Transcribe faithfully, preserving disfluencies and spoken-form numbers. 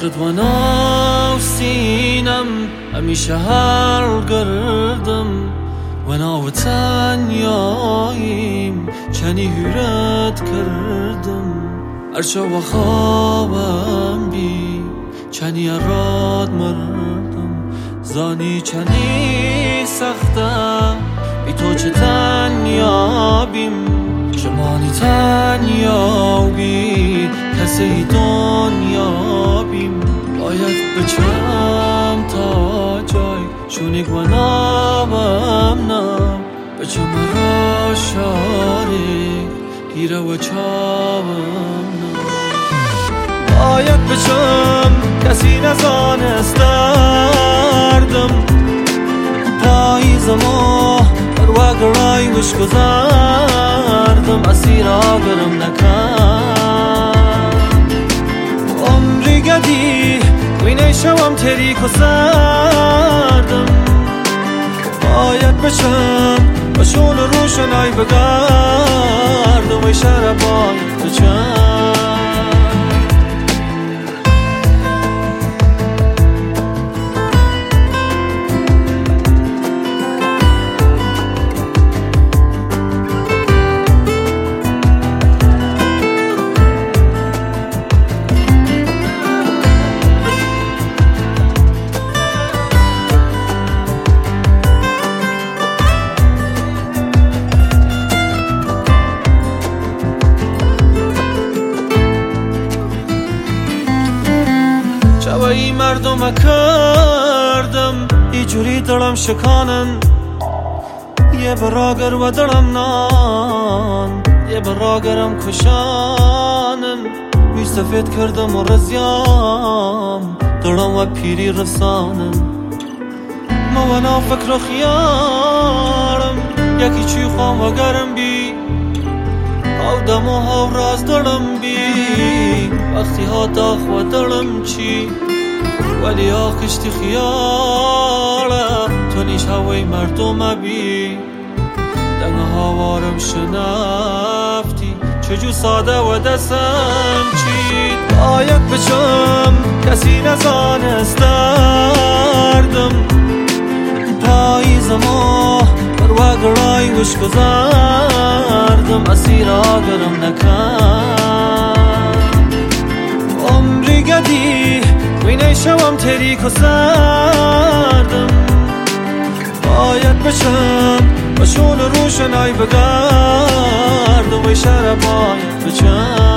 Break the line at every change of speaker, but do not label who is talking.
عشقت و ناو سینم همیشه هر گردم و ناو تنیاییم چنی هیرت کردم ارچه و خوابم بی چنی اراد مردم زانی چنی سختم بی تو چه تنیا بیم شمانی تنیا بی کسی دنیا بیم باید بچم تا جای چونی گنامم نم بچه مرا شاری گیره و چاوم نم باید بچم کسی نزانست دردم پاییزمو بر وگرای وش گذردم اسیر آگرم نکن عمری گدی وینه شوم تریک و سردم باید بچم بشون روشنای بگردم ای شهر باید بچم ای مردم کردم ای جوری دلم شکانن یه براگر و دلم نان یه براگرم کشانن وی سفید کردم و رزیام دلم و پیری رسانن ما و نا فکر و خیالم یکی چی خوام و گرم بی او دم و هاو راز دلم بی وقتی ها داخ و دلم چی ولی آخشتی خیاله تو نیش هوای مردم بی دنگ هاوارم شنفتی چجو ساده و دستم چید باید بچم کسی نزانست دردم پاییزمو بر وگرای وش گذردم اسیر آگرم نکن عمری گدی وینه شوم تریک و سردم باید بچم بشون روشنای بگردم ای شهر باید بچم